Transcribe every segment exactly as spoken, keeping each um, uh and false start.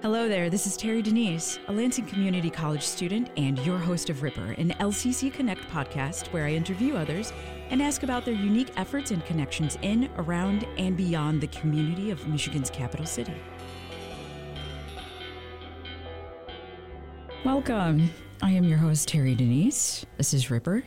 Hello there, this is Terry Denise, a Lansing Community College student and your host of Ripper, an L C C Connect podcast where I interview others and ask about their unique efforts and connections in, around, and beyond the community of Michigan's capital city. Welcome. I am your host, Terry Denise. This is Ripper,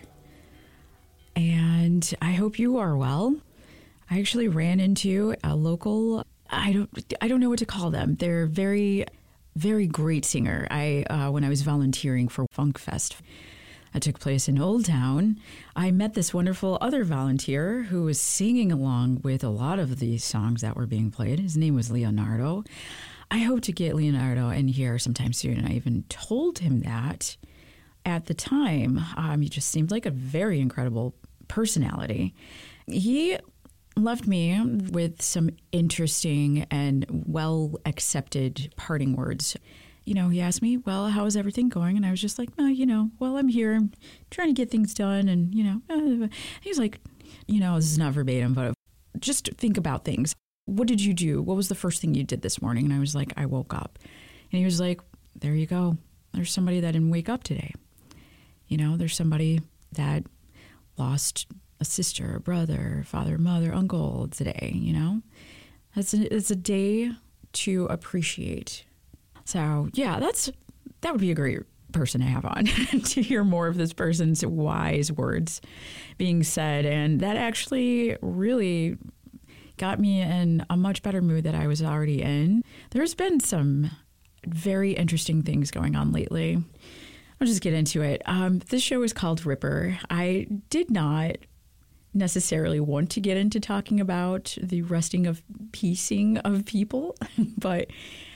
and I hope you are well. I actually ran into a local I don't I don't know what to call them. They're very, very great singer. I uh, when I was volunteering for Funk Fest that took place in Old Town, I met this wonderful other volunteer who was singing along with a lot of these songs that were being played. His name was Leonardo. I hope to get Leonardo in here sometime soon. And I even told him that at the time. Um, he just seemed like a very incredible personality. He left me with some interesting and well-accepted parting words. You know, he asked me, well, how is everything going? And I was just like, oh, you know, well, I'm here. I'm trying to get things done. And, you know, uh, he was like, you know, this is not verbatim, but just think about things. What did you do? What was the first thing you did this morning? And I was like, I woke up. And he was like, there you go. There's somebody that didn't wake up today. You know, there's somebody that lost a sister, a brother, father, mother, uncle today, you know? It's a, it's a day to appreciate. So, yeah, that's that would be a great person to have on to hear more of this person's wise words being said. And that actually really got me in a much better mood that I was already in. There's been some very interesting things going on lately. I'll just get into it. Um, this show is called Ripper. I did not necessarily want to get into talking about the resting of piecing of people, but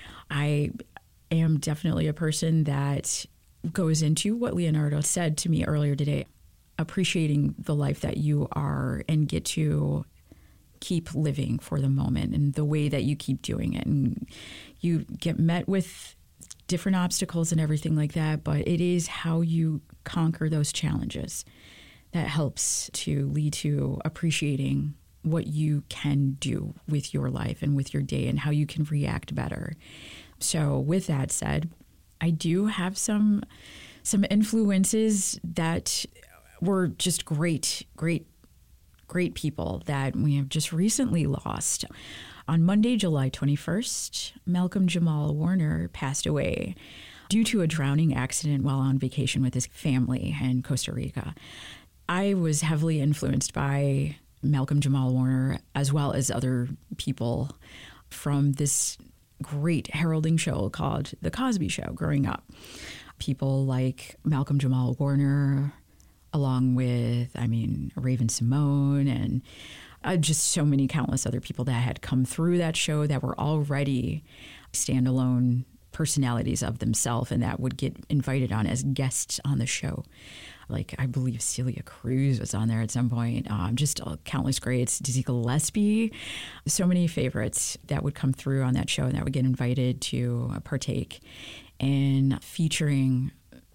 I am definitely a person that goes into what Leonardo said to me earlier today, appreciating the life that you are and get to keep living for the moment and the way that you keep doing it. And you get met with different obstacles and everything like that, but it is how you conquer those challenges that helps to lead to appreciating what you can do with your life and with your day and how you can react better. So with that said, I do have some some influences that were just great, great, great people that we have just recently lost. On Monday, July twenty-first, Malcolm Jamal Warner passed away due to a drowning accident while on vacation with his family in Costa Rica. I was heavily influenced by Malcolm Jamal Warner as well as other people from this great heralding show called The Cosby Show growing up. People like Malcolm Jamal Warner, along with, I mean, Raven-Symoné and uh, just so many countless other people that had come through that show that were already standalone personalities of themselves and that would get invited on as guests on the show. Like, I believe Celia Cruz was on there at some point. Um, just uh, countless greats. Dizzy Gillespie. So many favorites that would come through on that show and that would get invited to uh, partake in featuring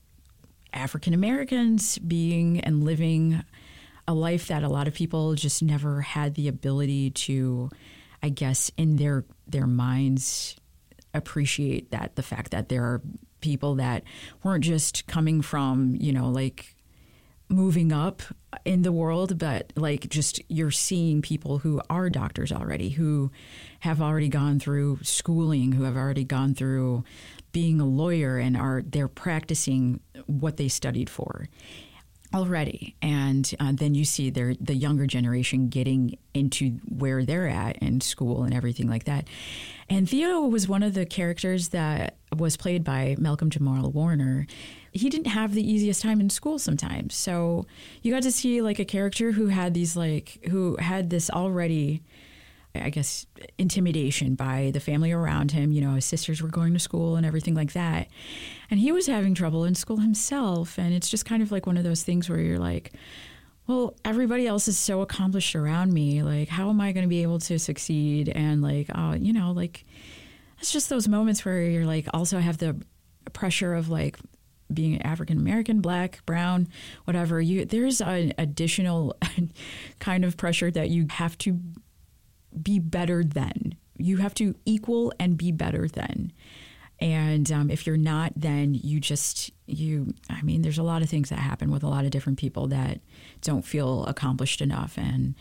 African Americans being and living a life that a lot of people just never had the ability to, I guess, in their their minds, appreciate that the fact that there are people that weren't just coming from, you know, like moving up in the world, but like just you're seeing people who are doctors already, who have already gone through schooling, who have already gone through being a lawyer and are they're practicing what they studied for already. And uh, then you see their the younger generation getting into where they're at in school and everything like that. And Theo was one of the characters that was played by Malcolm Jamal Warner. He didn't have the easiest time in school sometimes. So you got to see like a character who had these like, who had this already, I guess, intimidation by the family around him. You know, his sisters were going to school and everything like that. And he was having trouble in school himself. And it's just kind of like one of those things where you're like, well, everybody else is so accomplished around me. Like, how am I going to be able to succeed? And like, uh, you know, like, it's just those moments where you're like, also have the pressure of like being African American, Black, brown, whatever. You there's an additional kind of pressure that you have to be better than. You have to equal and be better than. And um, if you're not, then you just, you, I mean, there's a lot of things that happen with a lot of different people that don't feel accomplished enough. And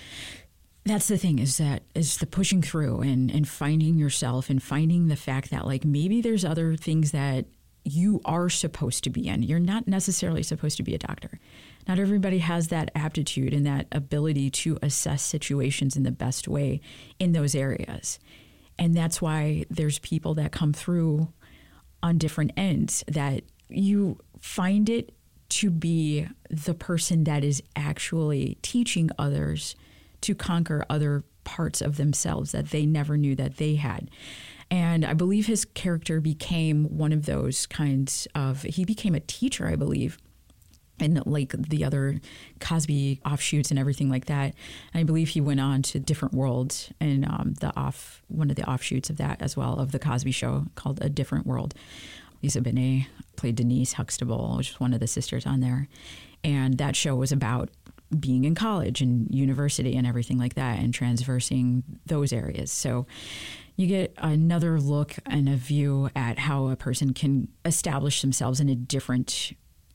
that's the thing, is that is the pushing through and, and finding yourself and finding the fact that like maybe there's other things that you are supposed to be in. You're not necessarily supposed to be a doctor. Not everybody has that aptitude and that ability to assess situations in the best way in those areas. And that's why there's people that come through on different ends, that you find it to be the person that is actually teaching others to conquer other parts of themselves that they never knew that they had. And I believe his character became one of those kinds of, he became a teacher, I believe, and like the other Cosby offshoots and everything like that. And I believe he went on to different worlds and um, the off one of the offshoots of that as well, of the Cosby Show, called A Different World. Lisa Bonet played Denise Huxtable, which is one of the sisters on there. And that show was about being in college and university and everything like that, and transversing those areas. So you get another look and a view at how a person can establish themselves in a different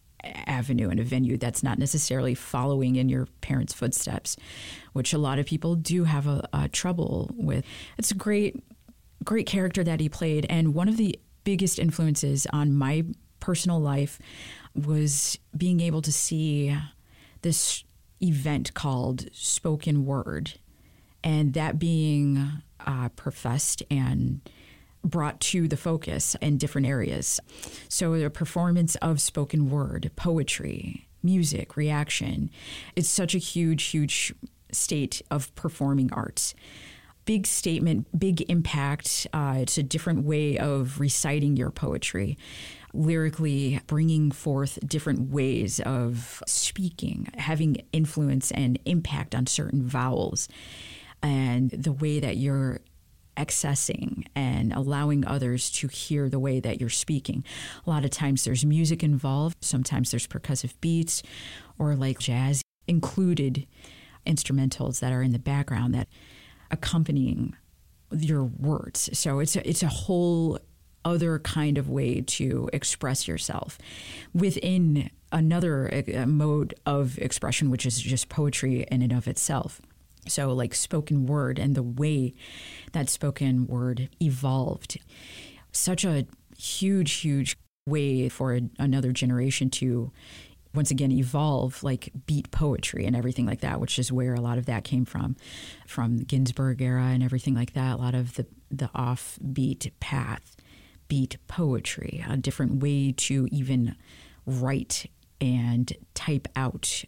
avenue and a venue that's not necessarily following in your parents' footsteps, which a lot of people do have a, a trouble with. It's a great, great character that he played. And one of the biggest influences on my personal life was being able to see this event called spoken word, and that being uh, professed and brought to the focus in different areas. So the performance of spoken word, poetry, music, reaction, it's such a huge, huge state of performing arts. Big statement, big impact. Uh, it's a different way of reciting your poetry, lyrically bringing forth different ways of speaking, having influence and impact on certain vowels, and the way that you're accessing and allowing others to hear the way that you're speaking. A lot of times there's music involved. Sometimes there's percussive beats or like jazz included instrumentals that are in the background that accompanying your words. So it's a, it's a whole other kind of way to express yourself within another uh, mode of expression, which is just poetry in and of itself. So like spoken word and the way that spoken word evolved, such a huge, huge way for a, another generation to once again evolve, like beat poetry and everything like that, which is where a lot of that came from, from the Ginsberg era and everything like that. A lot of the, the offbeat path, beat poetry, a different way to even write and type out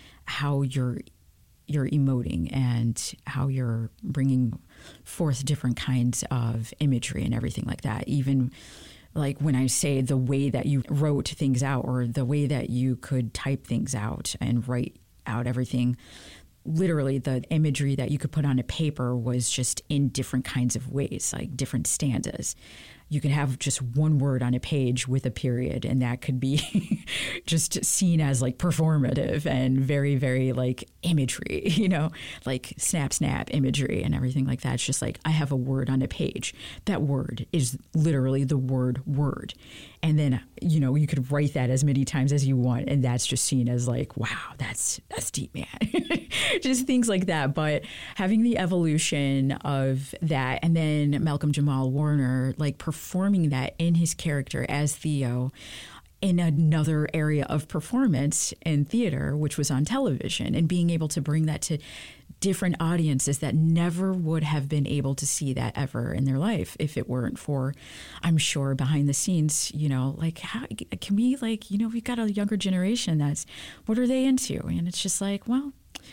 how you're you're emoting and how you're bringing forth different kinds of imagery and everything like that. Even like when I say the way that you wrote things out, or the way that you could type things out and write out everything, literally the imagery that you could put on a paper was just in different kinds of ways, like different stanzas. You could have just one word on a page with a period, and that could be just seen as like performative and very, very like imagery, you know, like snap, snap imagery and everything like that. It's just like, I have a word on a page. That word is literally the word word. And then, you know, you could write that as many times as you want, and that's just seen as like, wow, that's that's deep, man. Just things like that. But having the evolution of that, and then Malcolm Jamal Warner, like performing that in his character as Theo in another area of performance in theater, which was on television, and being able to bring that to different audiences that never would have been able to see that ever in their life if it weren't for, I'm sure, behind the scenes, you know, like, how can we, like, you know, we've got a younger generation that's, what are they into? And it's just like, well,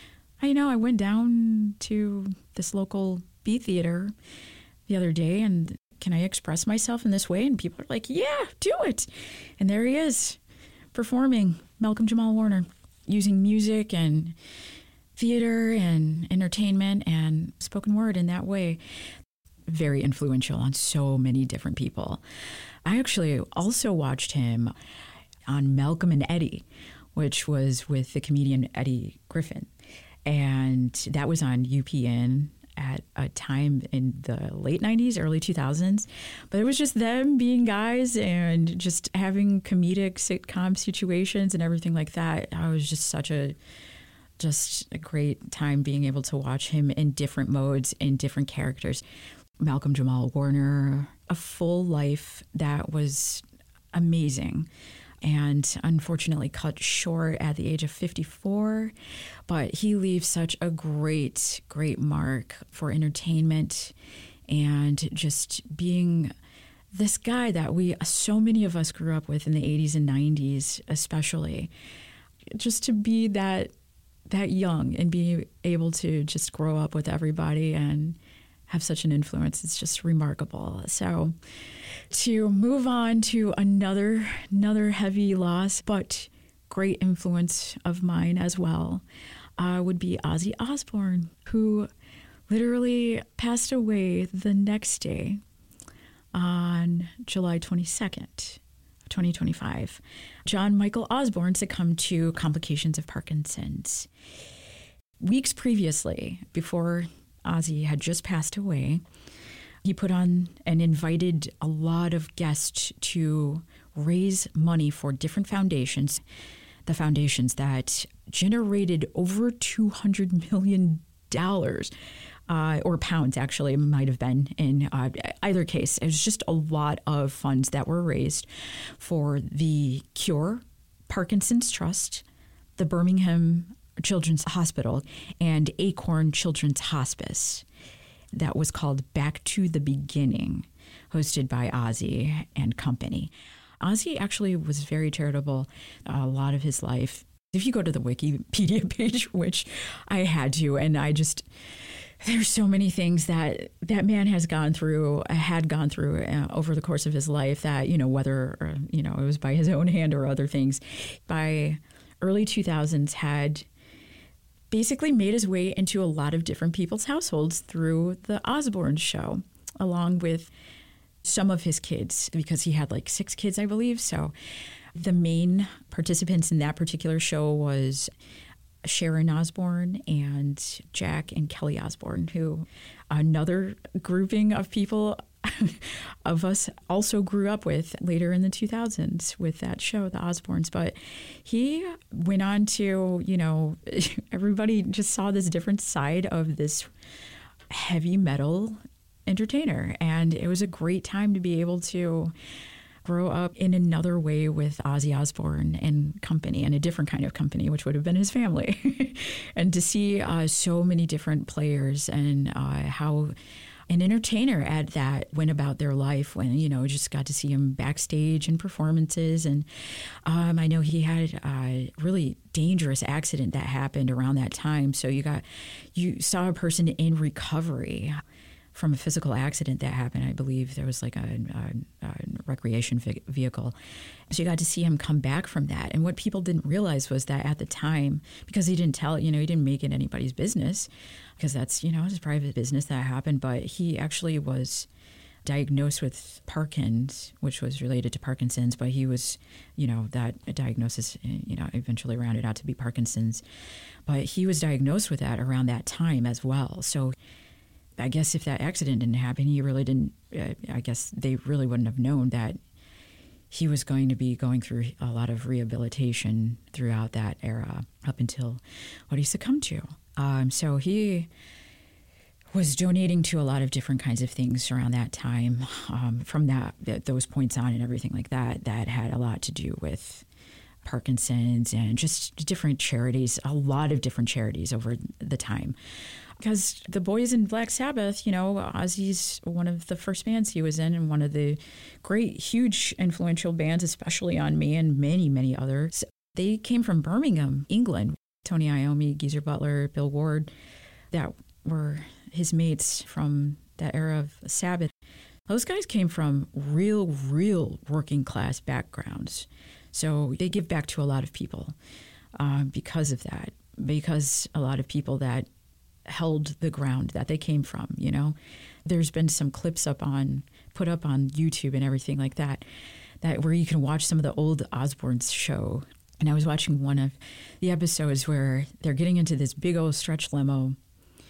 I know I went down to this local beat theater the other day, and can I express myself in this way? And people are like, yeah, do it. And there he is performing, Malcolm Jamal Warner, using music and theater and entertainment and spoken word in that way. Very influential on so many different people. I actually also watched him on Malcolm and Eddie, which was with the comedian Eddie Griffin. And that was on U P N at a time in the late nineties, early two thousands. But it was just them being guys and just having comedic sitcom situations and everything like that. I was just such a just a great time being able to watch him in different modes, in different characters. Malcolm Jamal Warner, a full life that was amazing. And unfortunately cut short at the age of fifty-four. But he leaves such a great, great mark for entertainment and just being this guy that we, so many of us grew up with in the eighties and nineties especially. Just to be that that young and be able to just grow up with everybody and have such an influence. It's just remarkable. So to move on to another another heavy loss, but great influence of mine as well, uh, would be Ozzy Osbourne, who literally passed away the next day on July twenty-second, twenty twenty-five. John Michael Osbourne succumbed to complications of Parkinson's. Weeks previously, before Ozzy had just passed away, he put on and invited a lot of guests to raise money for different foundations, the foundations that generated over two hundred million dollars, uh, or pounds, actually, it might have been in uh, either case. It was just a lot of funds that were raised for the Cure, Parkinson's Trust, the Birmingham Children's Hospital, and Acorn Children's Hospice. That was called Back to the Beginning, hosted by Ozzy and company. Ozzy actually was very charitable a lot of his life. If you go to the Wikipedia page, which I had to, and I just, there's so many things that that man has gone through, had gone through uh, over the course of his life that, you know, whether, uh, you know, it was by his own hand or other things, by early two thousands had basically made his way into a lot of different people's households through the Osbourne show, along with some of his kids, because he had like six kids, I believe. So the main participants in that particular show was Sharon Osbourne and Jack and Kelly Osbourne, who another grouping of people of us also grew up with later in the two thousands with that show, The Osbournes. But he went on to, you know, everybody just saw this different side of this heavy metal entertainer. And it was a great time to be able to grow up in another way with Ozzy Osbourne and company, and a different kind of company, which would have been his family. And to see uh, so many different players and uh, how an entertainer at that went about their life, when, you know, just got to see him backstage and performances. And um, I know he had a really dangerous accident that happened around that time. So you got, you saw a person in recovery from a physical accident that happened. I believe there was like a, a, a recreation ve- vehicle. So you got to see him come back from that. And what people didn't realize was that at the time, because he didn't tell, you know, he didn't make it anybody's business, because that's, you know, his private business that happened. But he actually was diagnosed with Parkinson's, which was related to Parkinson's. But he was, you know, that diagnosis, you know, eventually rounded out to be Parkinson's. But he was diagnosed with that around that time as well. So I guess if that accident didn't happen, he really didn't, uh, I guess they really wouldn't have known that he was going to be going through a lot of rehabilitation throughout that era up until what he succumbed to. Um, so he was donating to a lot of different kinds of things around that time, um, from that, th- those points on and everything like that, that had a lot to do with Parkinson's and just different charities, a lot of different charities over the time. Because the boys in Black Sabbath, you know, Ozzy's one of the first bands he was in, and one of the great, huge, influential bands, especially on me and many, many others. They came from Birmingham, England. Tony Iommi, Geezer Butler, Bill Ward, that were his mates from that era of Sabbath. Those guys came from real, real working class backgrounds. So they give back to a lot of people uh, because of that, because a lot of people that held the ground that they came from, you know. There's been some clips up on, put up on YouTube and everything like that, that where you can watch some of the old Osbournes show. And I was watching one of the episodes where they're getting into this big old stretch limo,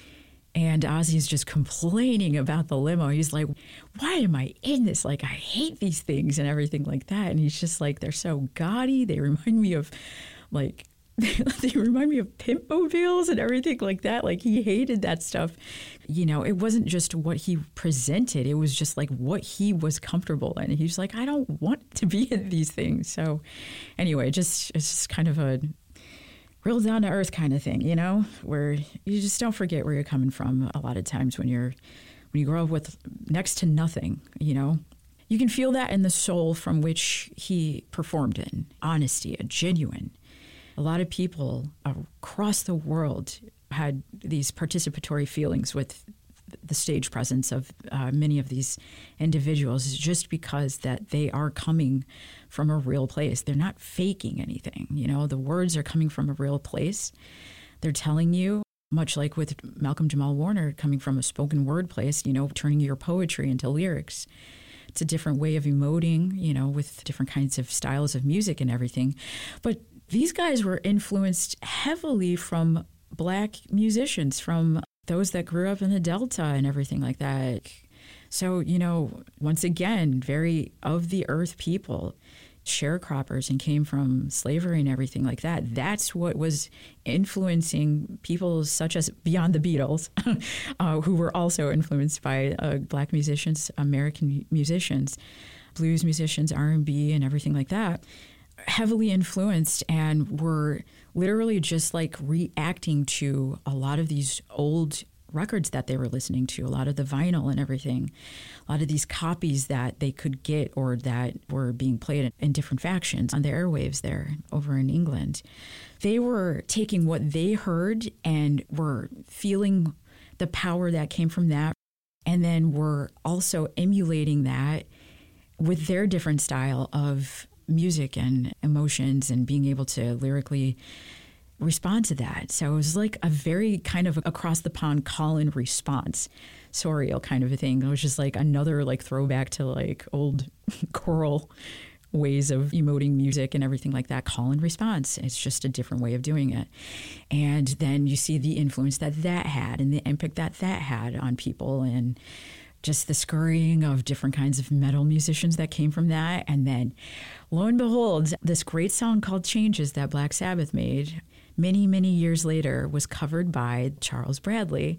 And Ozzy's just complaining about the limo. He's like, why am I in this? Like, I hate these things and everything like that. And he's just like, they're so gaudy. They remind me of, like, they remind me of pimp mobiles and everything like that. Like, he hated that stuff. You know, it wasn't just what he presented. It was just like what he was comfortable in. He's like, I don't want to be in these things. So anyway, just it's just kind of a real down to earth kind of thing, you know, where you just don't forget where you're coming from a lot of times when you're when you grow up with next to nothing, you know. You can feel that in the soul from which he performed in. Honesty, a genuine. A lot of people across the world had these participatory feelings with the stage presence of uh, many of these individuals just because that they are coming from a real place. They're not faking anything. You know, the words are coming from a real place. They're telling you, much like with Malcolm Jamal Warner coming from a spoken word place, you know, turning your poetry into lyrics. It's a different way of emoting, you know, with different kinds of styles of music and everything. But these guys were influenced heavily from Black musicians, from those that grew up in the Delta and everything like that. So, you know, once again, very of the earth people, sharecroppers, and came from slavery and everything like that. That's what was influencing people such as beyond the Beatles, uh, who were also influenced by uh, Black musicians, American musicians, blues musicians, R and B and everything like that. Heavily influenced, and were literally just like reacting to a lot of these old records that they were listening to, a lot of the vinyl and everything, a lot of these copies that they could get or that were being played in different factions on the airwaves there over in England. They were taking what they heard and were feeling the power that came from that, and then were also emulating that with their different style of music and emotions and being able to lyrically respond to that. So it was like a very kind of across the pond call and response, surreal kind of a thing. It was just like another like throwback to like old choral ways of emoting music and everything like that. Call and response. It's just a different way of doing it. And then you see the influence that that had and the impact that that had on people, and just the scurrying of different kinds of metal musicians that came from that. And then, lo and behold, this great song called Changes that Black Sabbath made many, many years later was covered by Charles Bradley,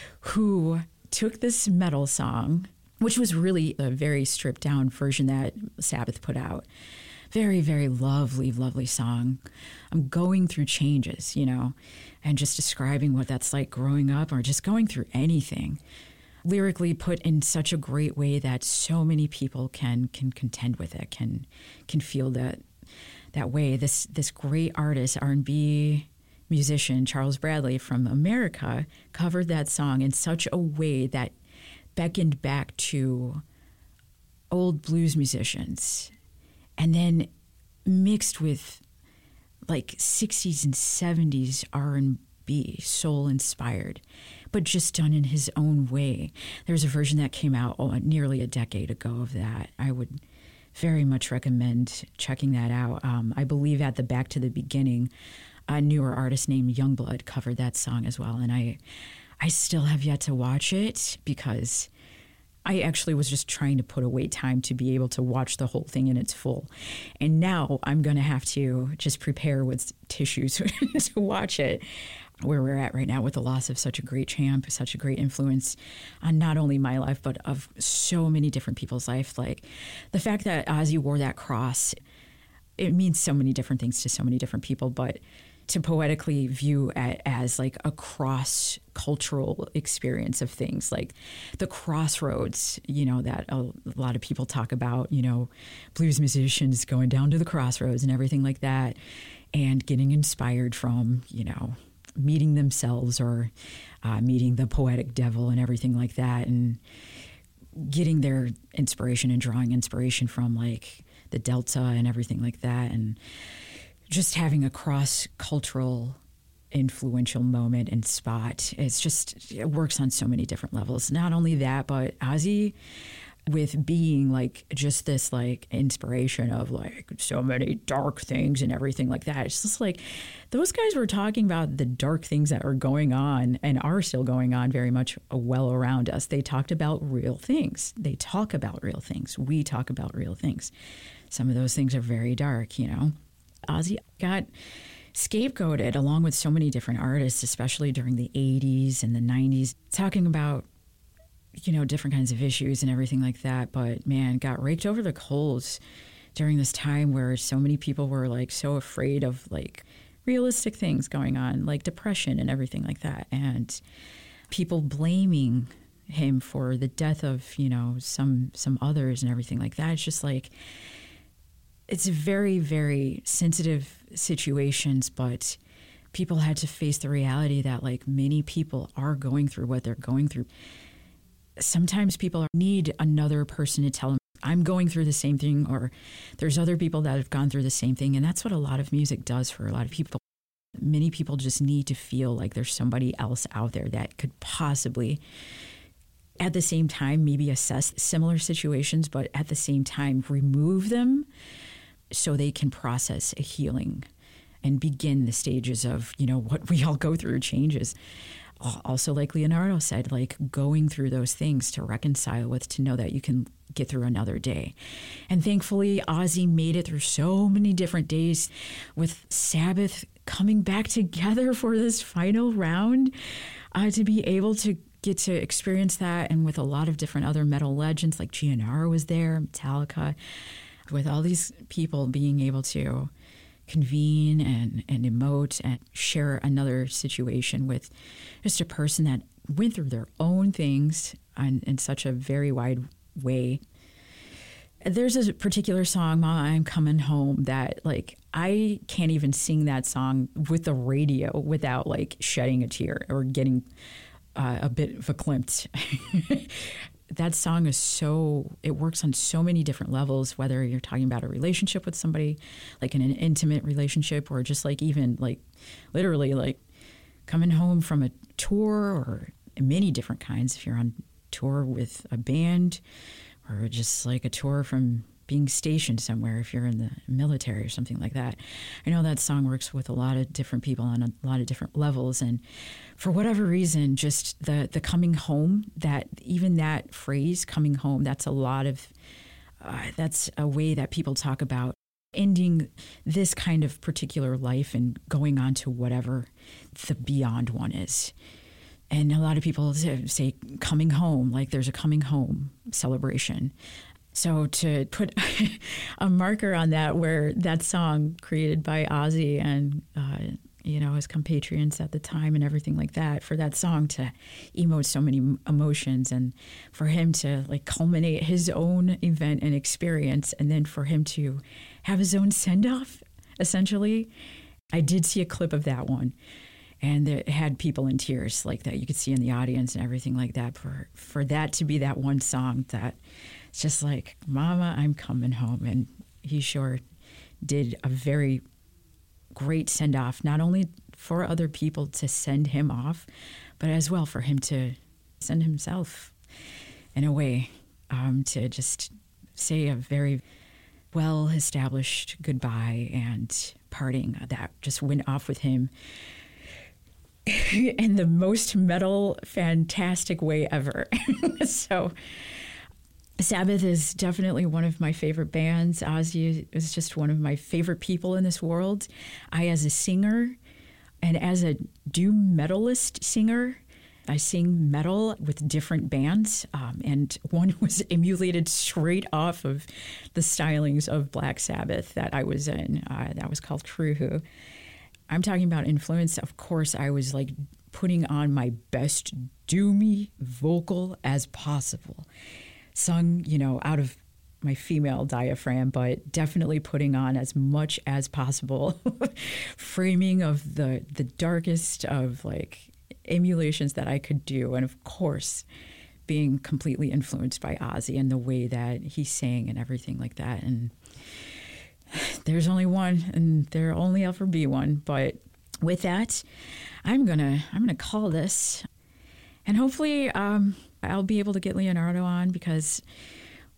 who took this metal song, which was really a very stripped down version that Sabbath put out. Very, very lovely, lovely song. I'm going through changes, you know, and just describing what that's like growing up or just going through anything. Lyrically put in such a great way that so many people can can contend with it, can can feel that that way. This this great artist, R and B musician, Charles Bradley from America, covered that song in such a way that beckoned back to old blues musicians, and then mixed with like sixties and seventies R and B, soul inspired, but just done in his own way. There's a version that came out oh, nearly a decade ago of that. I would very much recommend checking that out. Um, I believe at the Back to the Beginning, a newer artist named Youngblood covered that song as well. And I, I still have yet to watch it because I actually was just trying to put away time to be able to watch the whole thing in its full. And now I'm going to have to just prepare with tissues to watch it. Where we're at right now with the loss of such a great champ, such a great influence on not only my life, but of so many different people's life. Like the fact that Ozzy wore that cross, it means so many different things to so many different people, but to poetically view it as like a cross-cultural experience of things, like the crossroads, you know, that a, a lot of people talk about, you know, blues musicians going down to the crossroads and everything like that, and getting inspired from, you know, meeting themselves or uh, meeting the poetic devil and everything like that, and getting their inspiration and drawing inspiration from like the Delta and everything like that, and just having a cross-cultural influential moment and spot. It's just, it works on so many different levels. Not only that, but Ozzy with being like just this like inspiration of like so many dark things and everything like that. It's just like those guys were talking about the dark things that are going on and are still going on very much well around us. They talked about real things. They talk about real things. We talk about real things. Some of those things are very dark, you know. Ozzy got scapegoated along with so many different artists, especially during the eighties and the nineties, talking about, you know, different kinds of issues and everything like that. But man, got raked over the coals during this time where so many people were like so afraid of like realistic things going on, like depression and everything like that. And people blaming him for the death of, you know, some some others and everything like that. It's just like, it's very, very sensitive situations, but people had to face the reality that like many people are going through what they're going through. Sometimes people need another person to tell them, I'm going through the same thing, or there's other people that have gone through the same thing. And that's what a lot of music does for a lot of people. Many people just need to feel like there's somebody else out there that could possibly, at the same time, maybe assess similar situations, but at the same time, remove them so they can process a healing and begin the stages of, you know, what we all go through changes. Also, like Leonardo said, like going through those things to reconcile with, to know that you can get through another day. And thankfully, Ozzy made it through so many different days, with Sabbath coming back together for this final round, uh, to be able to get to experience that. And with a lot of different other metal legends, like Gianaro was there, Metallica, with all these people being able to convene and, and emote and share another situation with just a person that went through their own things in, in such a very wide way. There's a particular song, Mama, I'm Coming Home, that like I can't even sing that song with the radio without like shedding a tear or getting uh, a bit verklempt. That song is so, it works on so many different levels, whether you're talking about a relationship with somebody, like in an intimate relationship, or just like even like literally like coming home from a tour, or many different kinds. If you're on tour with a band, or just like a tour from being stationed somewhere, if you're in the military or something like that. I know that song works with a lot of different people on a lot of different levels. And for whatever reason, just the, the coming home, that even that phrase, coming home, that's a lot of, uh, that's a way that people talk about ending this kind of particular life and going on to whatever the beyond one is. And a lot of people say coming home, like there's a coming home celebration. So to put a marker on that, where that song created by Ozzy and, uh, you know, his compatriots at the time and everything like that, for that song to emote so many emotions, and for him to like culminate his own event and experience, and then for him to have his own send-off, essentially. I did see a clip of that one, and it had people in tears like that you could see in the audience and everything like that. For, for that to be that one song that it's just like, Mama, I'm coming home. And he sure did a very great send-off, not only for other people to send him off, but as well for him to send himself in a way, um, to just say a very well-established goodbye and parting that just went off with him in the most metal, fantastic way ever. So Sabbath is definitely one of my favorite bands. Ozzy is just one of my favorite people in this world. I, as a singer and as a doom metalist singer, I sing metal with different bands, um, and one was emulated straight off of the stylings of Black Sabbath that I was in. Uh, that was called True. I'm talking about influence. Of course, I was like putting on my best doomy vocal as possible. Sung, you know, out of my female diaphragm, but definitely putting on as much as possible framing of the the darkest of like emulations that I could do. And of course, being completely influenced by Ozzy and the way that he sang and everything like that. And there's only one, and there'll only ever be one. But with that, I'm gonna I'm gonna call this, and hopefully um, I'll be able to get Leonardo on, because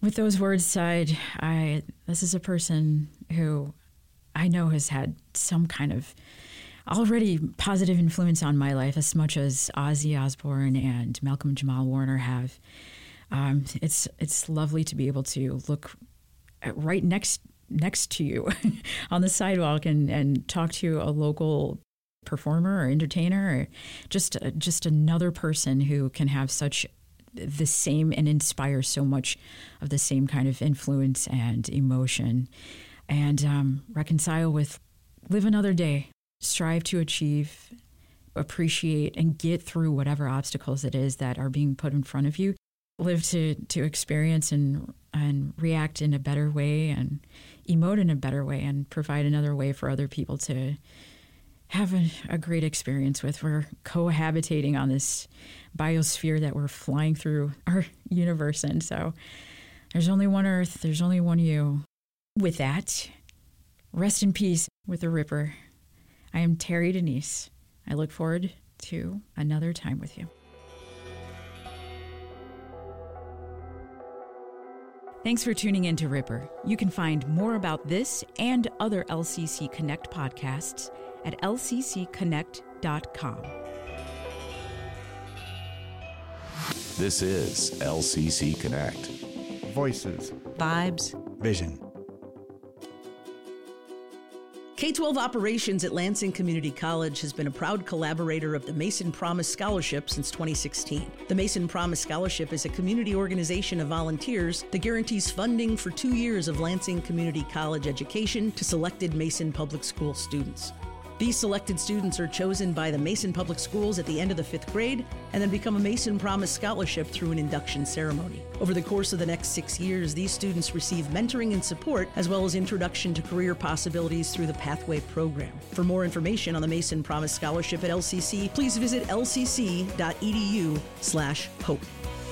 With those words said, I this is a person who I know has had some kind of already positive influence on my life as much as Ozzy Osbourne and Malcolm Jamal Warner have. Um, it's it's lovely to be able to look right next next to you on the sidewalk and, and talk to a local performer or entertainer or just just another person who can have such the same and inspire so much of the same kind of influence and emotion, and um, reconcile with live another day, strive to achieve, appreciate, and get through whatever obstacles it is that are being put in front of you. Live to, to experience and and react in a better way and emote in a better way and provide another way for other people to have a, a great experience with. We're cohabitating on this biosphere that we're flying through our universe in. So there's only one Earth. There's only one you. With that, rest in peace with the Ripper. I am Terry Denise. I look forward to another time with you. Thanks for tuning in to Ripper. You can find more about this and other L C C Connect podcasts at L C C connect dot com. This is L C C Connect. Voices. Vibes. Vision. K twelve Operations at Lansing Community College has been a proud collaborator of the Mason Promise Scholarship since twenty sixteen. The Mason Promise Scholarship is a community organization of volunteers that guarantees funding for two years of Lansing Community College education to selected Mason Public School students. These selected students are chosen by the Mason Public Schools at the end of the fifth grade and then become a Mason Promise Scholarship through an induction ceremony. Over the course of the next six years, these students receive mentoring and support as well as introduction to career possibilities through the Pathway program. For more information on the Mason Promise Scholarship at L C C, please visit L C C dot E D U slash hope.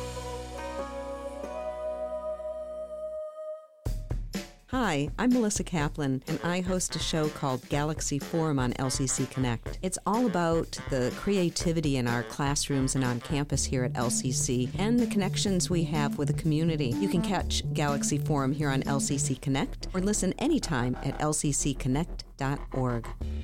Hi, I'm Melissa Kaplan, and I host a show called Galaxy Forum on L C C Connect. It's all about the creativity in our classrooms and on campus here at L C C and the connections we have with the community. You can catch Galaxy Forum here on L C C Connect or listen anytime at L C C connect dot org.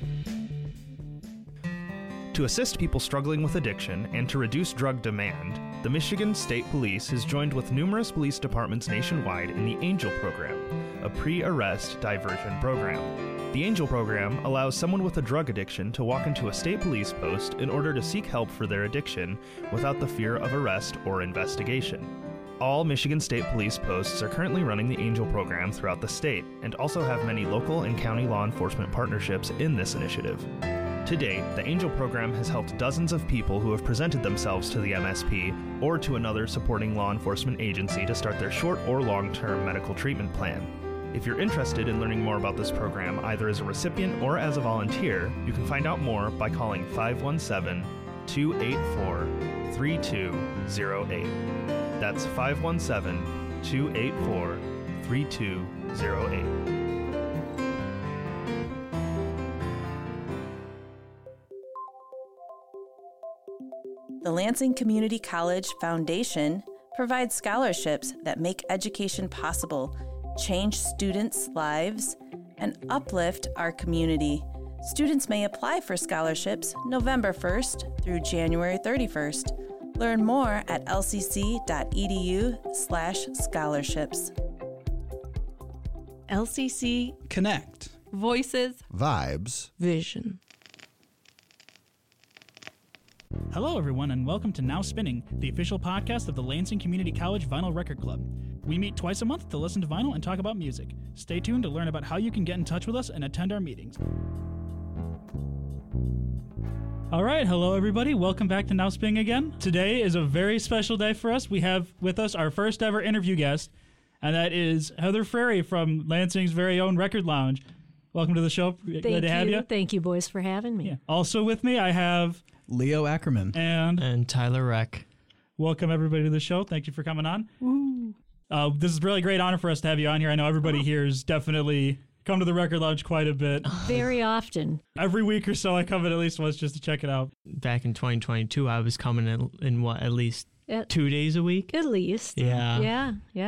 To assist people struggling with addiction and to reduce drug demand, the Michigan State Police has joined with numerous police departments nationwide in the ANGEL program, a pre-arrest diversion program. The ANGEL program allows someone with a drug addiction to walk into a state police post in order to seek help for their addiction without the fear of arrest or investigation. All Michigan State Police posts are currently running the ANGEL program throughout the state and also have many local and county law enforcement partnerships in this initiative. To date, the ANGEL program has helped dozens of people who have presented themselves to the M S P or to another supporting law enforcement agency to start their short or long-term medical treatment plan. If you're interested in learning more about this program, either as a recipient or as a volunteer, you can find out more by calling five one seven, two eight four, three two zero eight. That's five one seven, two eight four, three two zero eight. The Lansing Community College Foundation provides scholarships that make education possible, change students' lives, and uplift our community. Students may apply for scholarships November first through January thirty-first. Learn more at L C C dot E D U slash scholarships. L C C Connect. Voices. Vibes. Vision. Hello, everyone, and welcome to Now Spinning, the official podcast of the Lansing Community College Vinyl Record Club. We meet twice a month to listen to vinyl and talk about music. Stay tuned to learn about how you can get in touch with us and attend our meetings. All right, hello, everybody. Welcome back to Now Spinning again. Today is a very special day for us. We have with us our first ever interview guest, and that is Heather Frary from Lansing's very own Record Lounge. Welcome to the show. Thank Glad to have you. you. Thank you, boys, for having me. Yeah. Also with me, I have Leo Ackerman and and Tyler Reck. Welcome everybody to the show. Thank you for coming on. Woo. Uh, this is a really great honor for us to have you on here. I know everybody oh. here has definitely come to the Record Lounge quite a bit. Very often. Every week or so, I come in at least once just to check it out. Back in twenty twenty-two, I was coming in, in what, at least at, two days a week? At least. Yeah. Yeah, yeah.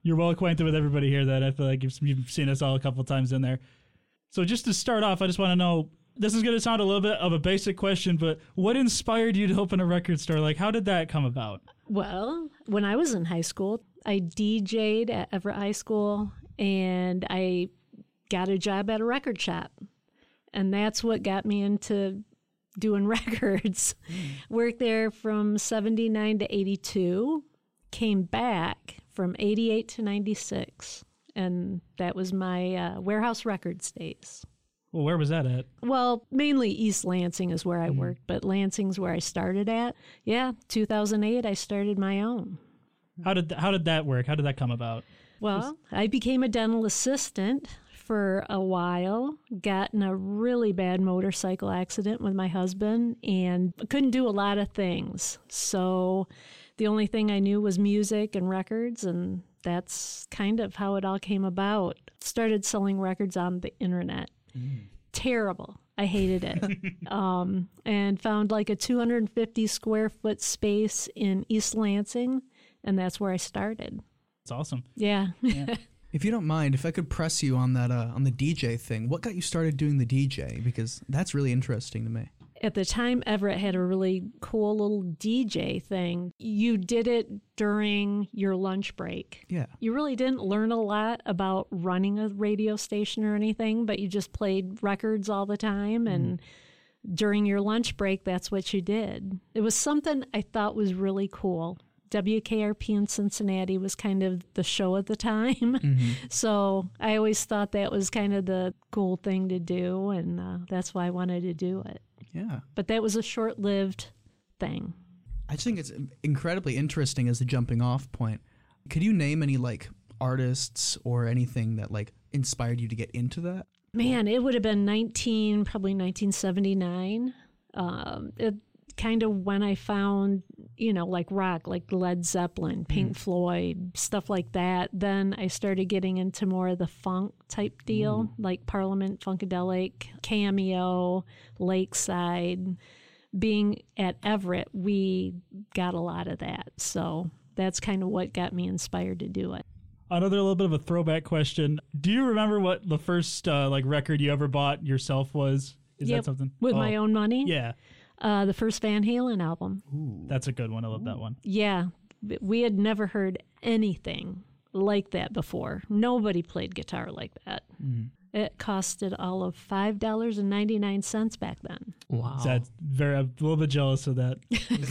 you're well acquainted with everybody here. That I feel like you've, you've seen us all a couple times in there. So just to start off, I just want to know. This is going to sound a little bit of a basic question, but what inspired you to open a record store? Like, how did that come about? Well, when I was in high school, I D J'd at Everett High School, and I got a job at a record shop. And that's what got me into doing records. Mm. Worked there from seventy-nine to eighty-two, came back from eighty-eight to ninety-six, and that was my uh, Warehouse Records days. Well, where was that at? Well, mainly East Lansing is where I mm. worked, but Lansing's where I started at. Yeah, two thousand eight, I started my own. How did how did that work? How did that come about? Well, I became a dental assistant for a while, got in a really bad motorcycle accident with my husband, and couldn't do a lot of things. So the only thing I knew was music and records, and that's kind of how it all came about. Started selling records on the internet. Mm. Terrible. I hated it. um, and found like a two hundred fifty square foot space in East Lansing, and that's where I started. That's awesome. Yeah. yeah. If you don't mind, if I could press you on that uh, on the D J thing, what got you started doing the D J? Because that's really interesting to me. At the time, Everett had a really cool little D J thing. You did it during your lunch break. Yeah. You really didn't learn a lot about running a radio station or anything, but you just played records all the time. And mm. during your lunch break, that's what you did. It was something I thought was really cool. W K R P in Cincinnati was kind of the show at the time. Mm-hmm. So I always thought that was kind of the cool thing to do, and uh, that's why I wanted to do it. Yeah. But that was a short-lived thing. I just think it's incredibly interesting as a jumping off point. Could you name any like artists or anything that like inspired you to get into that? Man, it would have been nineteen, probably nineteen seventy-nine. Um, it kind of when I found, you know, like rock, like Led Zeppelin, Pink mm. Floyd, stuff like that. Then I started getting into more of the funk type deal, mm. like Parliament, Funkadelic, Cameo, Lakeside. Being at Everett, we got a lot of that. So that's kind of what got me inspired to do it. Another little bit of a throwback question. Do you remember what the first uh, like record you ever bought yourself was? Is yep. that something? With oh. my own money? Yeah. Uh, the first Van Halen album. Ooh, that's a good one. I love that one. Yeah. We had never heard anything like that before. Nobody played guitar like that. Mm. It costed all of five dollars and ninety-nine cents back then. Wow. That's very, I'm a little bit jealous of that.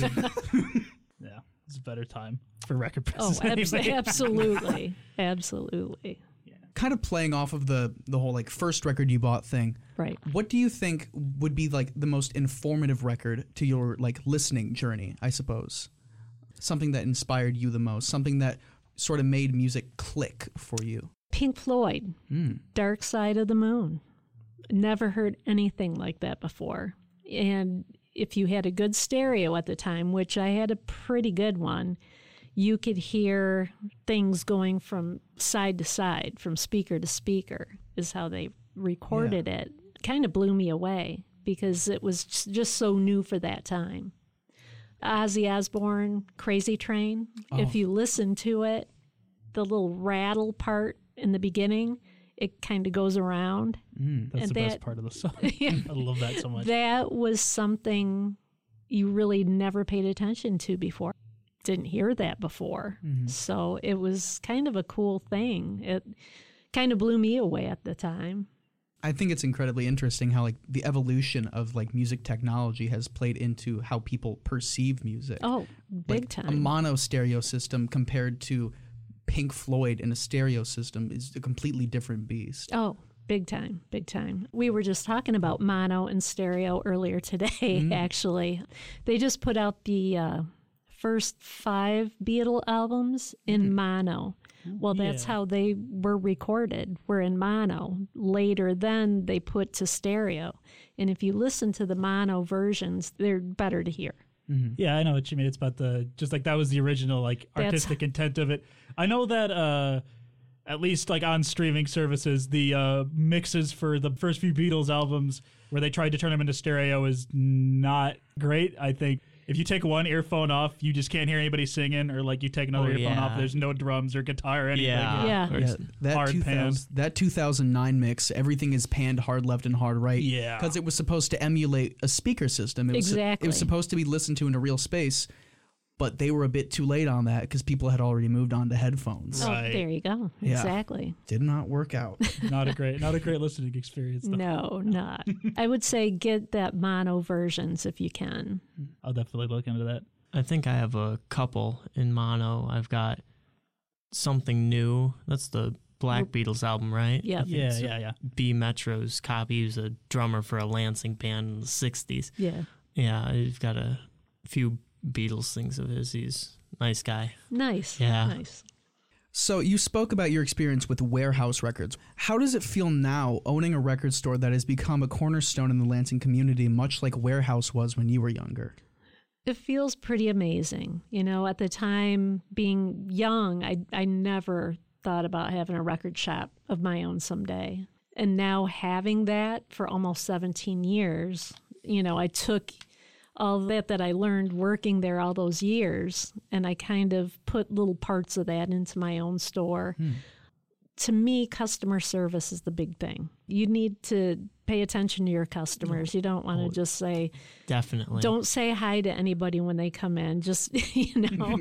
Yeah, it's a better time for record presses. Oh, abs- anyway. absolutely. Absolutely. Kind of playing off of the the whole like first record you bought thing. Right. What do you think would be like the most informative record to your like listening journey, I suppose? Something that inspired you the most, something that sort of made music click for you. Pink Floyd, mm. Dark Side of the Moon. Never heard anything like that before. And if you had a good stereo at the time, which I had a pretty good one, you could hear things going from side to side, from speaker to speaker, is how they recorded yeah. it. Kind of blew me away because it was just so new for that time. Ozzy Osbourne, Crazy Train, oh. if you listen to it, the little rattle part in the beginning, it kind of goes around. Mm, that's and the that, best part of the song. Yeah, I love that so much. That was something you really never paid attention to before. Didn't hear that before. Mm-hmm. So it was kind of a cool thing. It kind of blew me away at the time. I think it's incredibly interesting how like the evolution of like music technology has played into how people perceive music. Oh, big like, time. A mono stereo system compared to Pink Floyd in a stereo system is a completely different beast. Oh, big time, big time. We were just talking about mono and stereo earlier today, mm-hmm. actually. They just put out the uh, first five Beatle albums in mm-hmm. mono. Well, that's yeah. how they were recorded, were in mono. Later, then they put to stereo. And if you listen to the mono versions, they're better to hear. Mm-hmm. Yeah, I know what you mean. It's about the, just like that was the original like artistic That's, intent of it. I know that uh, at least like on streaming services, the uh, mixes for the first few Beatles albums where they tried to turn them into stereo is not great. I think if you take one earphone off, you just can't hear anybody singing, or like you take another Oh, earphone yeah. off, there's no drums or guitar or anything. Yeah. Yeah. Or Yeah, it's that hard two pan. thousand that two thousand nine mix, everything is panned hard left and hard right. Yeah. because it was supposed to emulate a speaker system. It was, Exactly. It was supposed to be listened to in a real space, but they were a bit too late on that because people had already moved on to headphones. Oh, Right. there you go. Yeah. Exactly. Did not work out. Not a great, not a great listening experience. Though. No, not. I would say get that mono versions if you can. I'll definitely look into that. I think I have a couple in mono. I've got Something New. That's the Black Beatles album, right? Yep. I think Yeah, it's yeah, yeah. B Metro's copy. He was a drummer for a Lansing band in the sixties. Yeah. Yeah, I've got a few Beatles things of his. He's a nice guy. Nice. Yeah. Nice. So you spoke about your experience with Warehouse Records. How does it feel now owning a record store that has become a cornerstone in the Lansing community, much like Warehouse was when you were younger? It feels pretty amazing. You know, at the time, being young, I, I never thought about having a record shop of my own someday. And now having that for almost seventeen years, you know, I took all that that I learned working there all those years, and I kind of put little parts of that into my own store. Hmm. To me, customer service is the big thing. You need to pay attention to your customers. You don't want to just say, Definitely. don't say hi to anybody when they come in. Just, you know,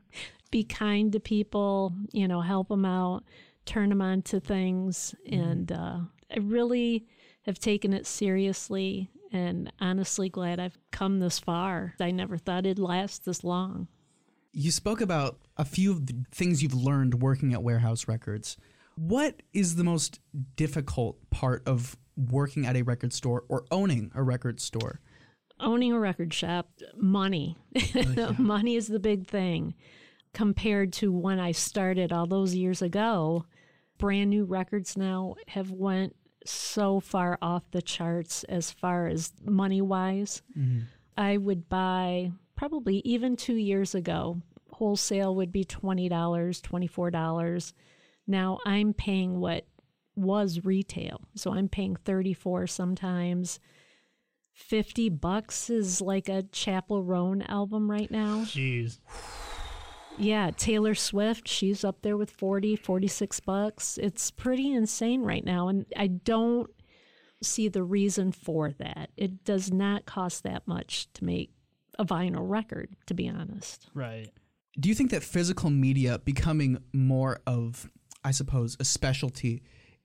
be kind to people, you know, help them out, turn them on to things. And uh, I really have taken it seriously, and honestly glad I've come this far. I never thought it'd last this long. You spoke about a few of the things you've learned working at Warehouse Records. What is the most difficult part of working at a record store or owning a record store? Owning a record shop, money. Money is the big thing. Compared to when I started all those years ago, brand new records now have went so far off the charts as far as money-wise. Mm-hmm. I would buy, probably even two years ago, wholesale would be twenty dollars, twenty-four dollars. Now I'm paying what was retail. So I'm paying thirty-four dollars sometimes. fifty bucks is like a Chappell Roan album right now. Jeez. Yeah, Taylor Swift, she's up there with forty, forty-six bucks. It's pretty insane right now, and I don't see the reason for that. It does not cost that much to make a vinyl record, to be honest. Right. Do you think that physical media becoming more of, I suppose, a specialty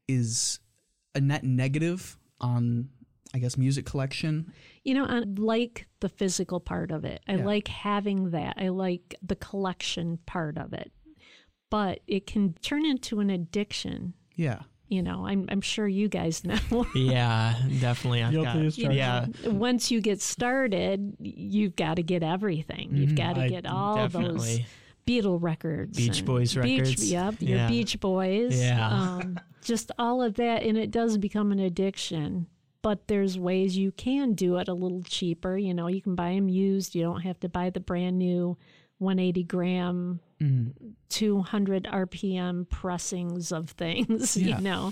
is a net negative on, I guess, music collection? You know, I like the physical part of it. I Yeah. like having that. I like the collection part of it. But it can turn into an addiction. Yeah. You know, I'm I'm sure you guys know. Yeah, definitely. I've Guilty got, as charged. yeah, Once you get started, you've got to get everything. You've got to I- get all those definitely. Beatle records. Beach and Boys Beach, records. Yep, your Yeah. Beach Boys. Yeah. Um, just all of that. And it does become an addiction. But there's ways you can do it a little cheaper. You know, you can buy them used. You don't have to buy the brand new one hundred eighty gram, Mm-hmm. two hundred R P M pressings of things, Yeah. you know.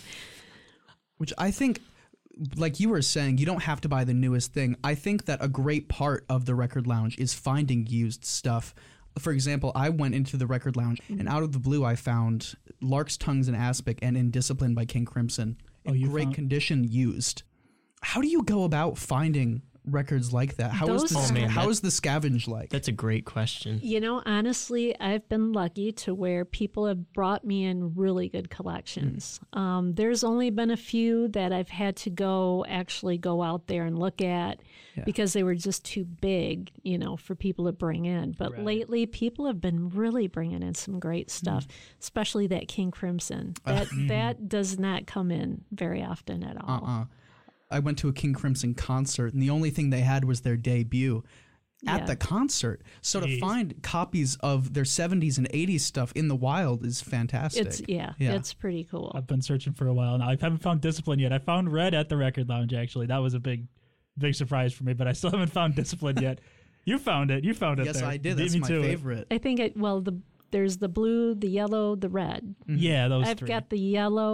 Which I think, like you were saying, you don't have to buy the newest thing. I think that a great part of the record lounge is finding used stuff. For example, I went into the record lounge, and out of the blue, I found Lark's Tongues in Aspic and Indiscipline by King Crimson Oh, in you great found- condition, used. How do you go about finding records like that? How is Those- the, Oh, sca- man, how that- is the scavenge like? That's a great question. You know, honestly, I've been lucky to where people have brought me in really good collections. Um, there's only been a few that I've had to go actually go out there and look at Yeah. because they were just too big, you know, for people to bring in. But Right. lately, people have been really bringing in some great stuff, especially that King Crimson. That that does not come in very often at all. Uh-uh. I went to a King Crimson concert, and the only thing they had was their debut at Yeah. the concert. So to Jeez. find copies of their seventies and eighties stuff in the wild is fantastic. It's yeah, Yeah. it's pretty cool. I've been searching for a while now. I haven't found Discipline yet. I found Red at the Record Lounge, actually. That was a big, big surprise for me, but I still haven't found Discipline yet. You found it. You found it Yes, there. I did. Beat That's me my to it. favorite. I think it, well, the there's the blue, the yellow, the red. Yeah, those I've three. got the yellow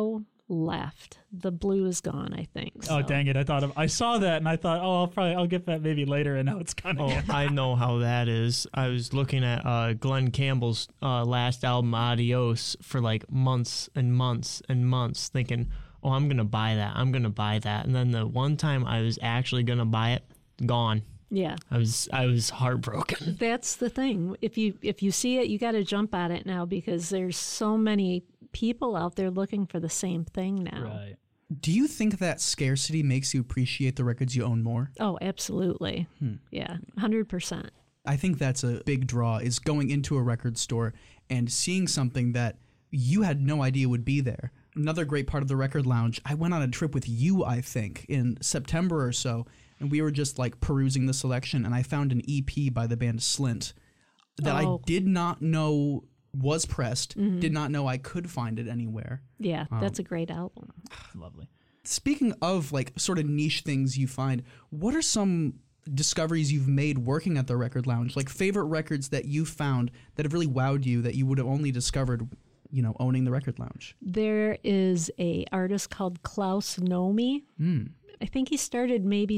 left. The blue is gone, I think. Oh, so. dang it. I thought of, I saw that and I thought, oh, I'll probably, I'll get that maybe later. And now it's gone Oh, again. I know how that is. I was looking at uh, Glenn Campbell's uh, last album, Adios, for like months and months and months, thinking, oh, I'm going to buy that. I'm going to buy that. And then the one time I was actually going to buy it, gone. Yeah. I was I was heartbroken. That's the thing. If you if you see it, you got to jump at it now because there's so many people out there looking for the same thing now. Right. Do you think that scarcity makes you appreciate the records you own more? Oh, absolutely. Hmm. Yeah, one hundred percent. I think that's a big draw, is going into a record store and seeing something that you had no idea would be there. Another great part of the Record Lounge, I went on a trip with you, I think, in September or so, and we were just like perusing the selection, and I found an E P by the band Slint that Oh. I did not know was pressed, Mhm. did not know I could find it anywhere. Yeah, Um, that's a great album. Lovely. Speaking of like sort of niche things you find, what are some discoveries you've made working at the Record Lounge? Like favorite records that you found that have really wowed you that you would have only discovered, you know, owning the Record Lounge? There is a artist called Klaus Nomi. Mm. I think he started maybe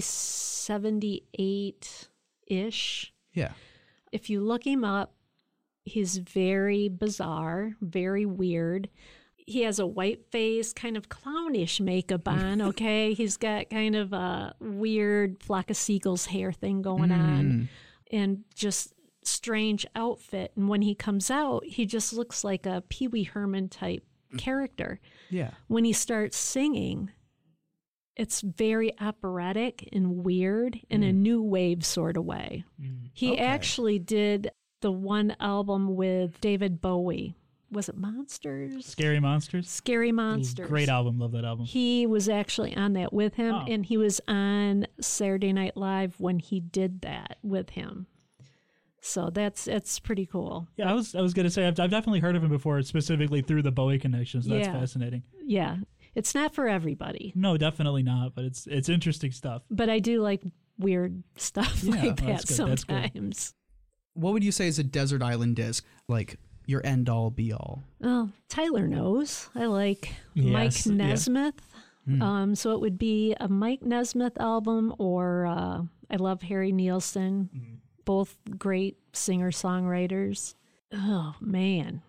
seventy-eight-ish. Yeah. If you look him up, he's very bizarre, very weird. He has a white face, kind of clownish makeup on, okay? He's got kind of a weird flock of seagulls hair thing going Mm. on and just strange outfit. And when he comes out, he just looks like a Pee Wee Herman type character. Yeah. When he starts singing, it's very operatic and weird in a new wave sort of way. He Okay. actually did the one album with David Bowie. Was it Monsters? Scary Monsters. Scary Monsters. Great album. Love that album. He was actually on that with him, Oh. and he was on Saturday Night Live when he did that with him. So that's that's pretty cool. Yeah, I was I was gonna say I've, I've definitely heard of him before, specifically through the Bowie connections. That's Yeah. fascinating. Yeah, it's not for everybody, No, definitely not. But it's it's interesting stuff. but I do like weird stuff Yeah, like that that's good, that's good. sometimes. What would you say is a Desert Island disc? Like your end all be all? Oh, Tyler knows. I like Yes, Mike yeah. Nesmith. Mm. Um, so it would be a Mike Nesmith album, or uh, I love Harry Nielsen. Mm-hmm. Both great singer-songwriters. Oh, man.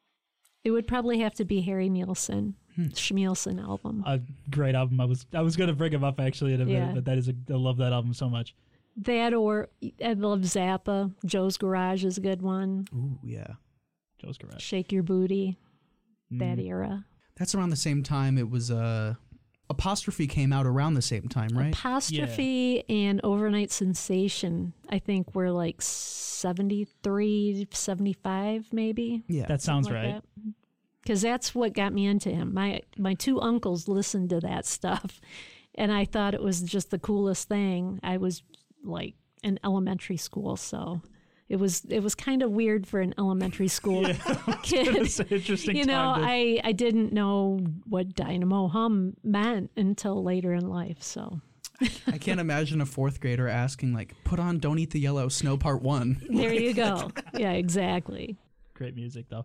It would probably have to be Harry Nielsen, Hmm. Schmielsen album. A great album. I was I was gonna bring him up actually in a minute, Yeah. but that is a, I love that album so much. That, or I love Zappa. Joe's Garage is a good one. Ooh, yeah. Joe's Garage. Shake Your Booty, that Mm. era. That's around the same time it was uh, Apostrophe came out around the same time, right? Apostrophe and Overnight Sensation, I think, were like seventy-three, seventy-five, maybe. Yeah. That sounds right. Because that's what got me into him. My my two uncles listened to that stuff, and I thought it was just the coolest thing. I was like in elementary school, so it was it was kind of weird for an elementary school kid. It's an interesting You know, time to- I, I didn't know what Dynamo Hum meant until later in life, so I can't imagine a fourth grader asking like, "Put on Don't Eat the Yellow Snow Part One." there you go. Yeah, exactly. Great music though.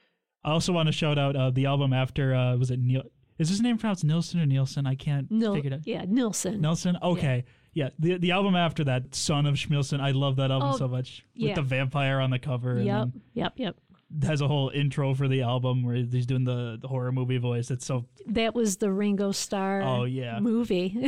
I also want to shout out uh, the album after uh, was it Neil? Is his name pronounced Nilsson or Nielsen? I can't Nil- figure it out. yeah, Nilsson. Nelson. Okay. Yeah. The the album after that, Son of Schmielsen. I love that album Oh, so much. yeah. With the vampire on the cover. Yep, And yep, yep. then has a whole intro for the album where he's doing the, the horror movie voice. It's so That was the Ringo Starr Oh, yeah. movie.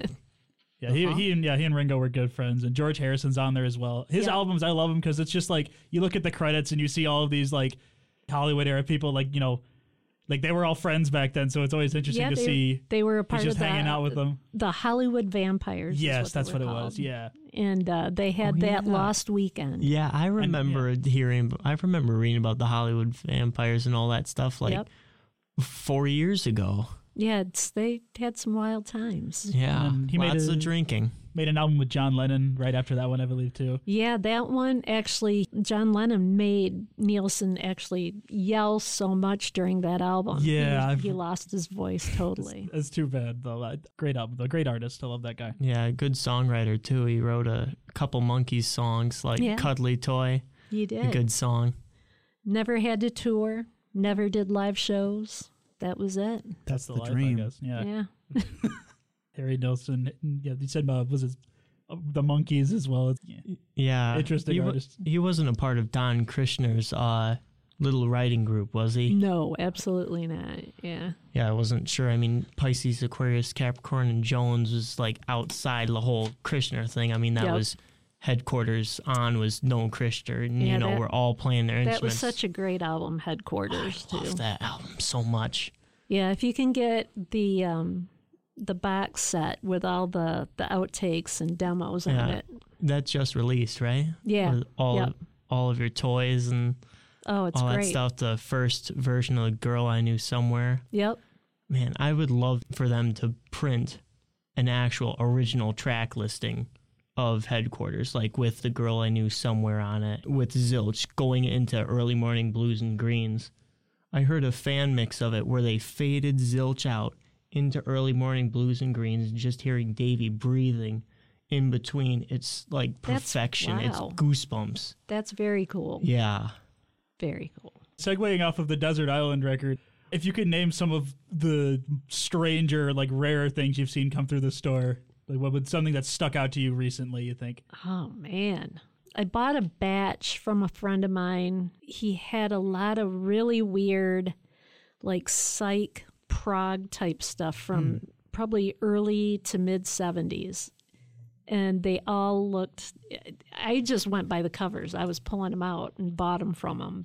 yeah. He Uh-huh. he and yeah he and Ringo were good friends, and George Harrison's on there as well. His Yeah. albums I love them because it's just like you look at the credits and you see all of these like Hollywood era people like you know. Like they were all friends back then, so it's always interesting Yeah, to they, see. they were a he's part just of the, hanging out with them. the Hollywood Vampires. is Yes, what they that's were what it called. was. Yeah. And uh, they had Oh, that yeah. Lost Weekend. Yeah, I remember hearing, I remember reading about the Hollywood vampires and all that stuff like Yep. four years ago. Yeah, it's, they had some wild times. Yeah, And he made lots a- of drinking. Made an album with John Lennon right after that one, I believe, too. Yeah, that one actually, John Lennon made Nielsen actually yell so much during that album. Yeah, He, I've- he lost his voice totally. It's too bad, though. Uh, Great album, though. Great artist. I love that guy. Yeah, good songwriter too. He wrote a couple Monkees songs like Yeah. Cuddly Toy. He A did. good song. Never had to tour, never did live shows. that was it. That's the, the life, dream. I guess. Yeah. Yeah. Harry Nilsson. Yeah, you said uh, was it uh, the Monkees as well? It's, yeah. Yeah. Interesting he, wa- artist. he wasn't a part of Don Krishner's uh, little writing group, was he? No, absolutely not. Yeah. Yeah, I wasn't sure. I mean, Pisces, Aquarius, Capricorn, and Jones was like outside the whole Krishner thing. I mean, that Yep. was headquarters on was no Krishner, and Yeah, you know that- we're all playing their That instruments. was such a great album, Headquarters, I too. love that album so much. Yeah, if you can get the um, the box set with all the, the outtakes and demos on Yeah, it. that just released, right? Yeah. With all Yep. all of your toys and Oh, it's all great. that stuff. The first version of Girl I Knew Somewhere. Yep. Man, I would love for them to print an actual original track listing of Headquarters, like with the Girl I Knew Somewhere on it, with Zilch going into Early Morning Blues and Greens. I heard a fan mix of it where they faded Zilch out into Early Morning Blues and Greens, just hearing Davey breathing in between. It's like That's- perfection. wow. It's goosebumps. That's very cool. Yeah. Very cool. Segueing off of the Desert Island record, if you could name some of the stranger, like rarer things you've seen come through the store, like what would something that stuck out to you recently, you think? Oh, man. I bought a batch from a friend of mine. He had a lot of really weird, like psych prog type stuff from Hmm. probably early to mid seventies. And they all looked, I just went by the covers. I was pulling them out and bought them from them.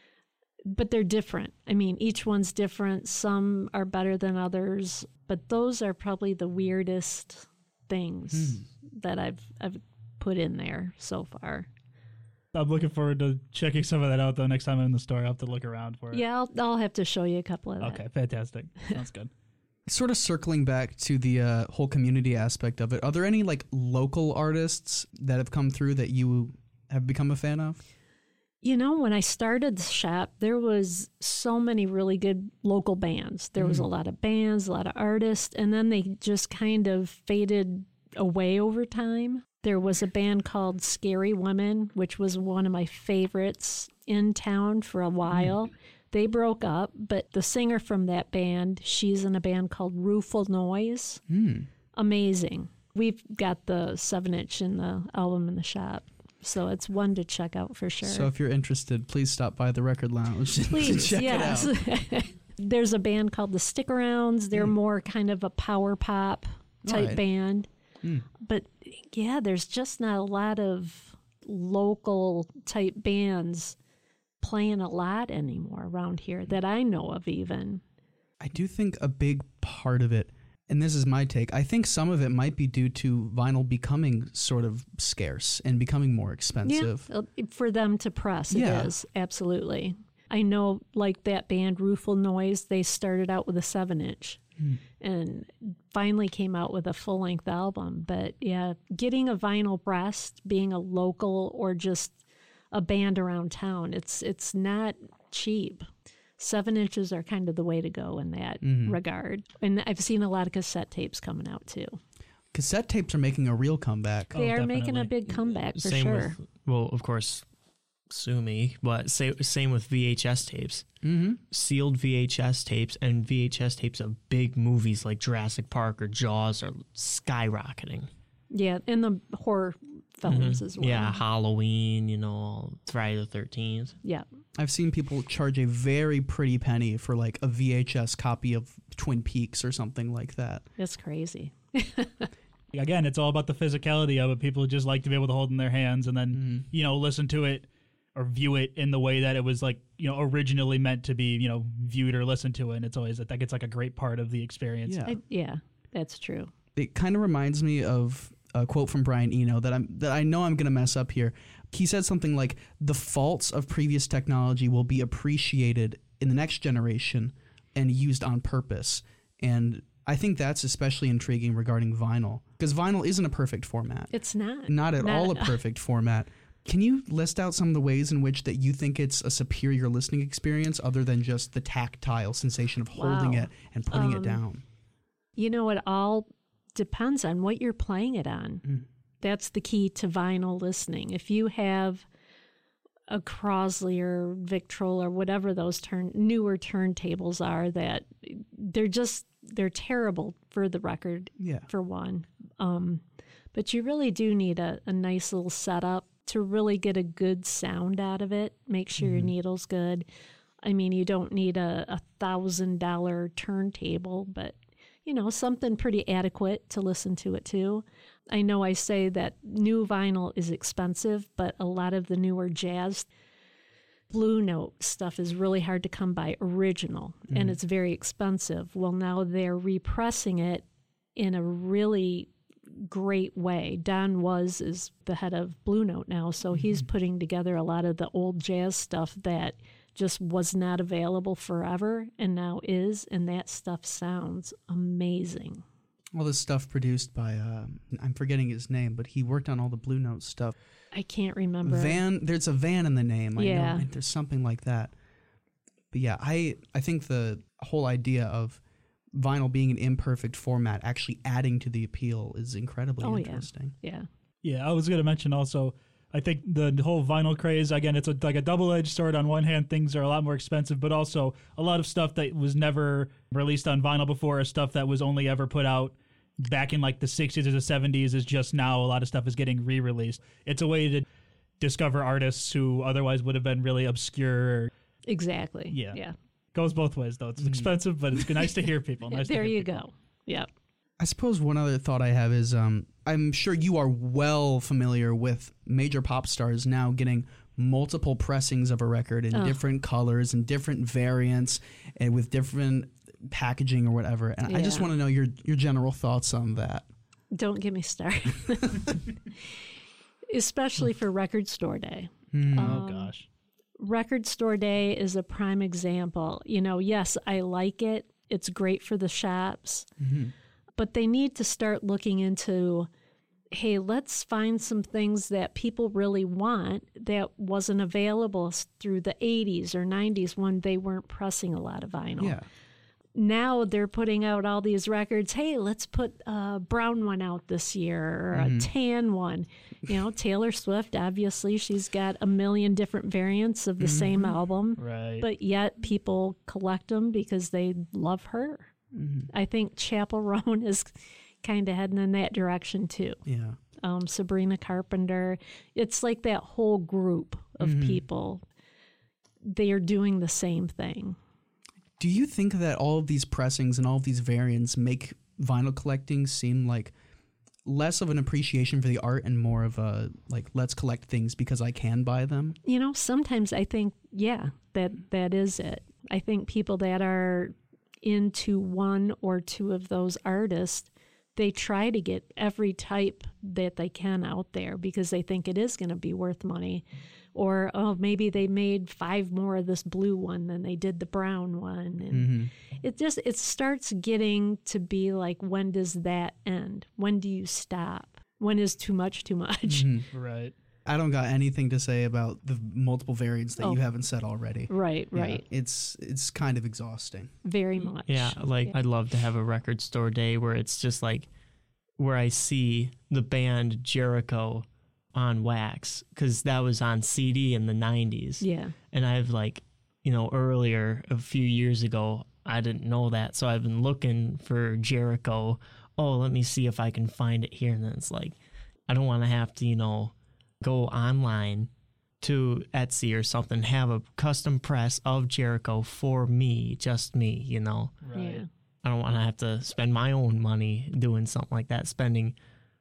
But they're different. I mean, each one's different. Some are better than others. But those are probably the weirdest things Hmm. that I've I've put in there so far. I'm looking forward to checking some of that out, though. Next time I'm in the store, I'll have to look around for it. Yeah, I'll, I'll have to show you a couple of that. Okay, fantastic. Sounds good. Sort of circling back to the uh, whole community aspect of it, are there any like local artists that have come through that you have become a fan of? You know, when I started the shop, there was so many really good local bands. There was a lot of bands, a lot of artists, and then they just kind of faded away over time. There was a band called Scary Women, which was one of my favorites in town for a while. Mm. They broke up, but the singer from that band, she's in a band called Rueful Noise. Mm. Amazing. We've got the seven inch in the album in the shop. So it's one to check out for sure. So if you're interested, please stop by the Record Lounge and Please, check yes. it out. There's a band called the Stick-Arounds. They're mm. more kind of a power pop type right. band. Mm. But yeah, there's just not a lot of local type bands playing a lot anymore around here that I know of even. I do think a big part of it, and this is my take, I think some of it might be due to vinyl becoming sort of scarce and becoming more expensive. Yeah, for them to press, it Yeah. is, absolutely. I know, like that band, Rueful Noise, they started out with a seven inch mm. and finally came out with a full-length album. But yeah, getting a vinyl pressed, being a local or just a band around town, it's it's not cheap. Seven inches are kind of the way to go in that mm-hmm. regard. And I've seen a lot of cassette tapes coming out too. Cassette tapes are making a real comeback. They oh, are definitely. making a big comeback for same sure. With, well, of course, sue me, but say, same with V H S tapes. Mm-hmm. Sealed V H S tapes and V H S tapes of big movies like Jurassic Park or Jaws are skyrocketing. Yeah, and the horror films mm-hmm. as well. Yeah, Halloween, you know, Friday the thirteenth. Yeah. I've seen people charge a very pretty penny for like a V H S copy of Twin Peaks or something like that. That's crazy. Again, it's all about the physicality of it. People just like to be able to hold it in their hands and then, mm-hmm. you know, listen to it or view it in the way that it was like, you know, originally meant to be, you know, viewed or listened to. And it's always, I think it's like a great part of the experience. Yeah, I, yeah that's true. It kind of reminds me of a quote from Brian Eno that I'm that I know I'm going to mess up here. He said something like, the faults of previous technology will be appreciated in the next generation and used on purpose. And I think that's especially intriguing regarding vinyl, because vinyl isn't a perfect format. It's not. Not at not all at a perfect format. Can you list out some of the ways in which that you think it's a superior listening experience other than just the tactile sensation of holding wow. it and putting um, it down? You know, it all depends on what you're playing it on. Mm. That's the key to vinyl listening. If you have a Crosley or Victrola or whatever those turn newer turntables are, that they're just they're terrible for the record. Yeah. For one, um, but you really do need a, a nice little setup to really get a good sound out of it. Make sure mm-hmm. your needle's good. I mean, you don't need a a thousand dollar turntable, but you know, something pretty adequate to listen to it to. I know I say that new vinyl is expensive, but a lot of the newer jazz Blue Note stuff is really hard to come by original, mm-hmm. and it's very expensive. Well, now they're repressing it in a really great way. Don Was is the head of Blue Note now, so mm-hmm. he's putting together a lot of the old jazz stuff that just was not available forever and now is, and that stuff sounds amazing. All this stuff produced by, uh, I'm forgetting his name, but he worked on all the Blue Note stuff. I can't remember. Van, there's a Van in the name. I yeah. know there's something like that. But yeah, I, I think the whole idea of vinyl being an imperfect format actually adding to the appeal is incredibly oh, interesting. Yeah. yeah. Yeah, I was going to mention also, I think the whole vinyl craze, again, it's a, like a double-edged sword. On one hand, things are a lot more expensive, but also a lot of stuff that was never released on vinyl before, or stuff that was only ever put out back in like the sixties or the seventies is just now a lot of stuff is getting re-released. It's a way to discover artists who otherwise would have been really obscure. Exactly. Yeah. Yeah. Goes both ways, though. It's mm. expensive, but it's nice to hear people. Nice there to hear you people. go. Yep. I suppose one other thought I have is um, I'm sure you are well familiar with major pop stars now getting multiple pressings of a record in oh. different colors and different variants and with different packaging or whatever. And yeah. I just want to know your your general thoughts on that. Don't get me started. Especially for Record Store Day. Mm. Um, oh, gosh. Record Store Day is a prime example. You know, yes, I like it. It's great for the shops. Mm-hmm. But they need to start looking into, hey, let's find some things that people really want that wasn't available through the eighties or nineties when they weren't pressing a lot of vinyl. Yeah. Now they're putting out all these records. Hey, let's put a brown one out this year or mm-hmm. a tan one. You know, Taylor Swift, obviously, she's got a million different variants of the mm-hmm. same album. Right. But yet people collect them because they love her. Mm-hmm. I think Chappell Roan is kind of heading in that direction too. Yeah. Um, Sabrina Carpenter. It's like that whole group of mm-hmm. people. They are doing the same thing. Do you think that all of these pressings and all of these variants make vinyl collecting seem like less of an appreciation for the art and more of a, like, let's collect things because I can buy them? You know, sometimes I think, yeah, that that is it. I think people that are into one or two of those artists, they try to get every type that they can out there because they think it is going to be worth money. Or, oh, maybe they made five more of this blue one than they did the brown one. And mm-hmm. it just, it starts getting to be like, when does that end? When do you stop? When is too much too much? Mm-hmm. Right. I don't got anything to say about the multiple variants that oh. you haven't said already. Right, yeah, right. It's it's kind of exhausting. Very much. Yeah, like yeah. I'd love to have a record store day where it's just like where I see the band Jericho on wax, because that was on C D in the nineties. Yeah. And I've like, you know, earlier, a few years ago, I didn't know that. So I've been looking for Jericho. Oh, let me see if I can find it here. And then it's like, I don't want to have to, you know, go online to Etsy or something, have a custom press of Jericho for me, just me, you know. Right. Yeah. I don't want to have to spend my own money doing something like that, spending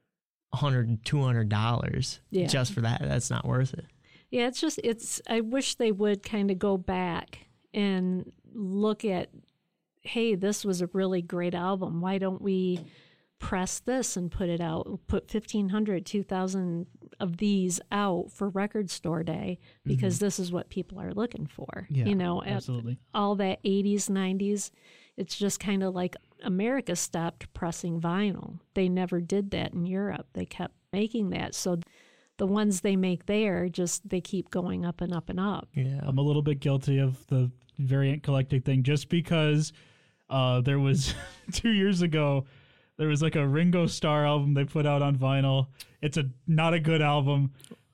one hundred dollars, two hundred dollars yeah. just for that. That's not worth it. Yeah, it's just, it's, I wish they would kind of go back and look at, hey, this was a really great album. Why don't we press this and put it out, put fifteen hundred, two thousand of these out for Record Store Day, because mm-hmm. this is what people are looking for. Yeah, you know, absolutely. All that eighties, nineties, it's just kind of like America stopped pressing vinyl. They never did that in Europe. They kept making that. So the ones they make there, just they keep going up and up and up. Yeah, I'm a little bit guilty of the variant collecting thing just because uh, there was two years ago, there was like a Ringo Starr album they put out on vinyl. It's a not a good album, but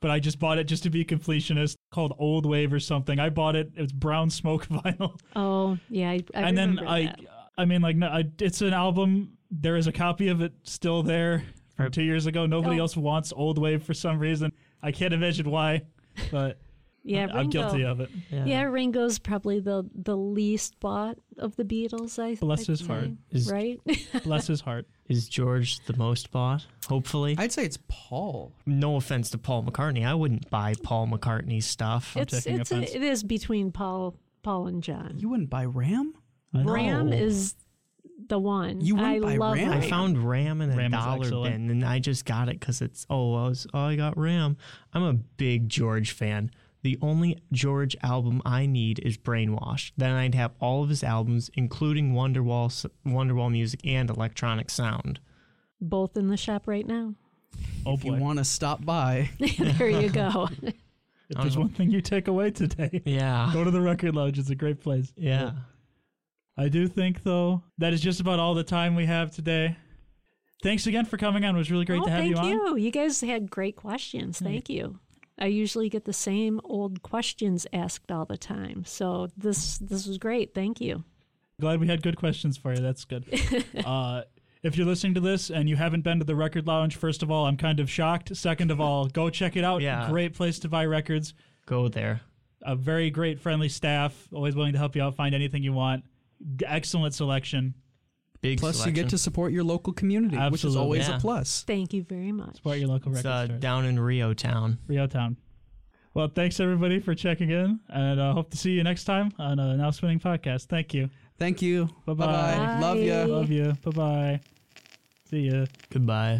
but I just bought it just to be completionist, called Old Wave or something. I bought it. It was brown smoke vinyl. Oh, yeah. I, I and then remember I, that. I mean, like, no, I, it's an album. There is a copy of it still there from two years ago. Nobody Oh. else wants Old Wave for some reason. I can't imagine why, but Yeah, I'm Ringo. guilty of it. Yeah. Ringo's probably the, the least bought of the Beatles, I Bless I'd his say. heart. Is- Right? Bless his heart. Is George the most bought? Hopefully. I'd say it's Paul. No offense to Paul McCartney. I wouldn't buy Paul McCartney's stuff. it's taking it's a, offense. it is between Paul Paul and John. You wouldn't buy Ram? Ram No. is the one. You wouldn't I buy love Ram? I Ram. found Ram in a Ram is dollar excellent. bin, and I just got it because it's oh, I was oh, I got Ram. I'm a big George fan. The only George album I need is Brainwash. Then I'd have all of his albums, including Wonderwall, s- Wonderwall music and electronic sound. both in the shop right now. Oh If you boy. want to stop by. There you go. If there's one thing you take away today, Yeah, go to the Record Lounge. It's a great place. yeah. I do think, though, that is just about all the time we have today. Thanks again for coming on. It was really great oh, to have thank you on. you. You guys had great questions. Thank you. I usually get the same old questions asked all the time. So this this was great. Thank you. Glad we had good questions for you. That's good. uh, if you're listening to this and you haven't been to the Record Lounge, first of all, I'm kind of shocked. Second of all, go check it out. Yeah. Great place to buy records. Go there. A very great, friendly staff. Always willing to help you out, find anything you want. G- Excellent selection. Big Plus, selection. you get to support your local community, which is Absolutely. always Yeah. a plus. Thank you very much. Support your local It's record uh, store. down in Rio Town. Rio Town. Well, thanks everybody for checking in, and I uh, hope to see you next time on a Now Spinning podcast. Thank you. Thank you. Bye-bye. Bye-bye. Love ya. Bye. Love you. Bye bye. See ya. Goodbye.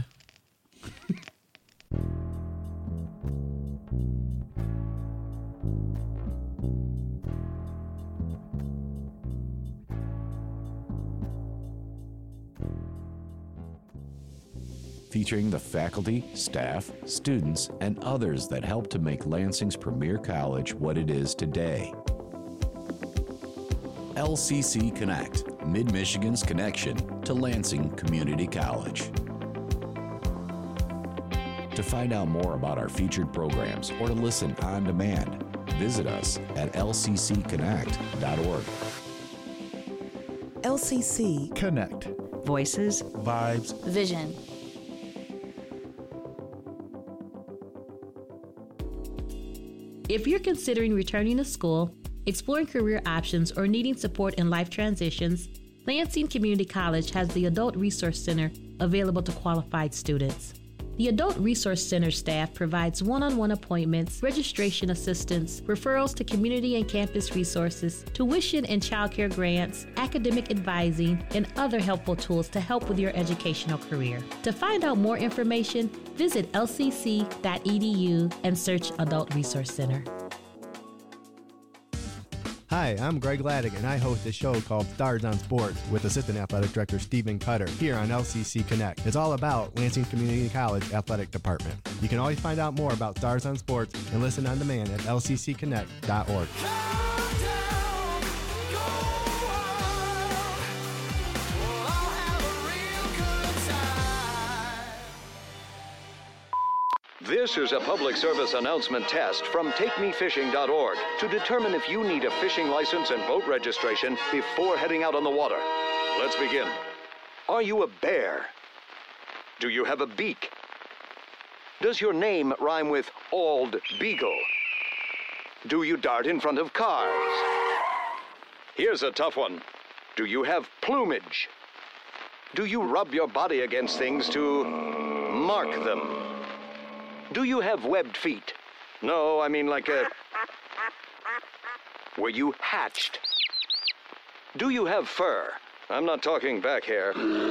Featuring the faculty, staff, students, and others that help to make Lansing's premier college what it is today. L C C Connect, Mid-Michigan's connection to Lansing Community College. To find out more about our featured programs or to listen on demand, visit us at L C C connect dot org. L C C Connect. Voices, Vibes. Vision. If you're considering returning to school, exploring career options, or needing support in life transitions, Lansing Community College has the Adult Resource Center available to qualified students. The Adult Resource Center staff provides one-on-one appointments, registration assistance, referrals to community and campus resources, tuition and childcare grants, academic advising, and other helpful tools to help with your educational career. To find out more information, visit L C C dot E D U and search Adult Resource Center. Hi, I'm Greg Laddick, and I host a show called Stars on Sports with Assistant Athletic Director Stephen Cutter here on L C C Connect. It's all about Lansing Community College Athletic Department. You can always find out more about Stars on Sports and listen on demand at L C C connect dot org. This is a public service announcement test from take me fishing dot org to determine if you need a fishing license and boat registration before heading out on the water. Let's begin. Are you a bear? Do you have a beak? Does your name rhyme with Ald Beagle? Do you dart in front of cars? Here's a tough one. Do you have plumage? Do you rub your body against things to mark them? Do you have webbed feet? No, I mean like a... Were you hatched? Do you have fur? I'm not talking back hair.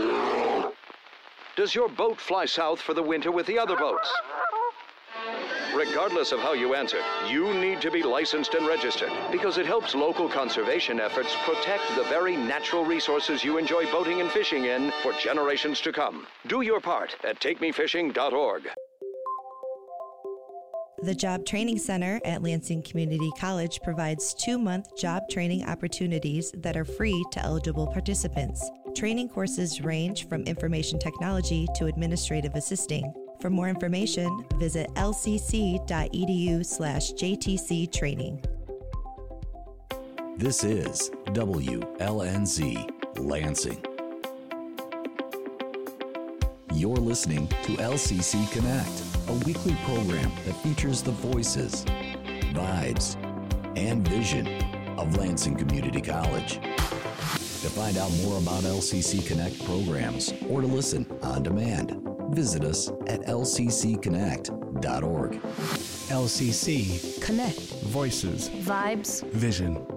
Does your boat fly south for the winter with the other boats? Regardless of how you answer, you need to be licensed and registered because it helps local conservation efforts protect the very natural resources you enjoy boating and fishing in for generations to come. Do your part at take me fishing dot org. The Job Training Center at Lansing Community College provides two-month job training opportunities that are free to eligible participants. Training courses range from information technology to administrative assisting. For more information, visit lcc.edu slash JTC training. This is W L N Z Lansing. You're listening to L C C Connect, a weekly program that features the voices, vibes, and vision of Lansing Community College. To find out more about L C C Connect programs or to listen on demand, visit us at l c c connect dot org. L C C Connect. Voices. Vibes. Vision.